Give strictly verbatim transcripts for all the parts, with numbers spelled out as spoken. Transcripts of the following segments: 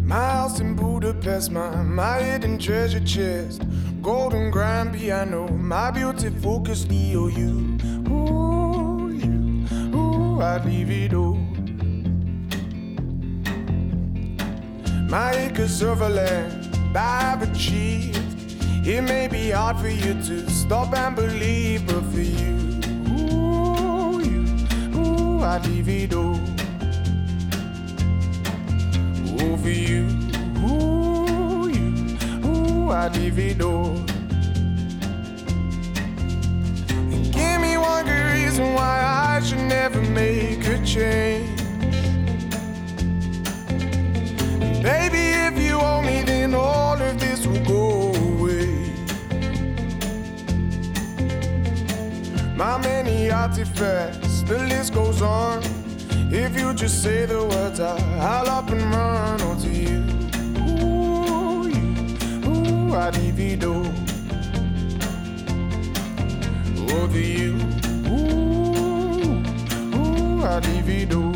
My house in Budapest, my, my hidden treasure chest, golden grand piano, my beauty focus E O U. Ooh, you, ooh, I'd leave it all. My acres of land I've achieved. It may be hard for you to stop and believe, but for you, ooh, you, ooh, I'd leave it all. Ooh, for you, ooh, you, ooh, I'd leave it all. And give me one good reason why I should never make a change. Baby, if you owe me, then all of this will go away. My many artifacts, the list goes on. If you just say the words, I, I'll up and run onto you. Ooh, you, ooh, I'd divido. Over you, ooh, ooh, I'd divido.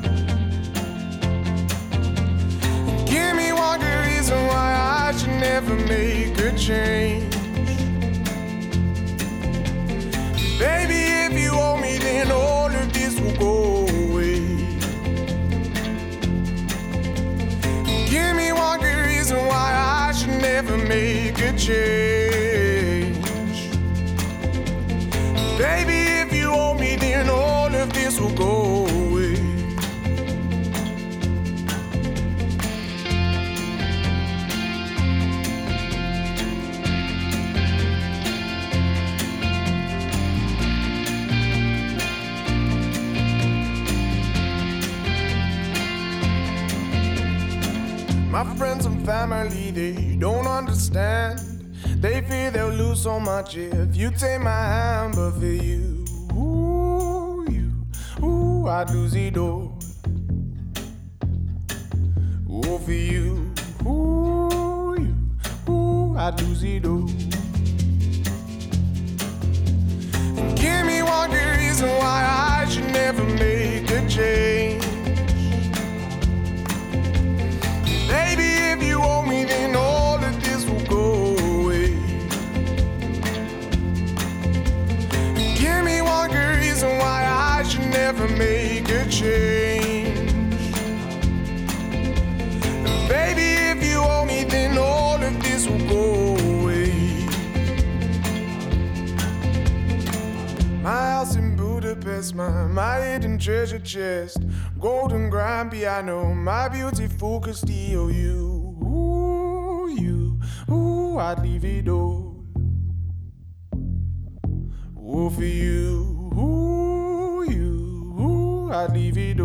Give me one good reason why I should never make a change. Baby, if you owe me, then all of this will go away. Give me one good reason why I should never make a change. Baby, if you owe me, then all of this will go away. My friends and family, they don't understand. They fear they'll lose so much if you take my hand. But for you, ooh, you, ooh, I'd lose it all. Ooh, for you, ooh, you, ooh, I'd lose it all. And give me one good reason why I should never make a change. Baby, if you owe me, then all of this will go away. Give me one good reason why I should never make a change. Baby, if you owe me, then all of this will go away. My house in Budapest, my, my hidden treasure chest, golden grand piano, my beauty focused E O U. Ooh, you, ooh, I'd leave it all. Ooh, for you, ooh, you, ooh, I'd leave it all.